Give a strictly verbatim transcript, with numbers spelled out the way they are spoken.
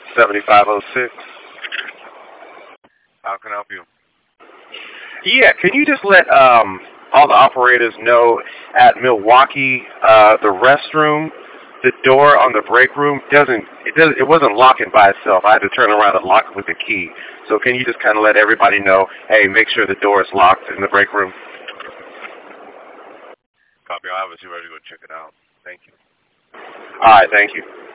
seventy-five oh six. How can I help you? Yeah, can you just let um all the operators know at Milwaukee, uh, the restroom, the door on the break room doesn't it doesn't it wasn't locking by itself. I had to turn around and lock it with the key. So can you just kind of let everybody know, hey, make sure the door is locked in the break room? Copy. I'll have a supervisor go check it out. Thank you. All right, thank you.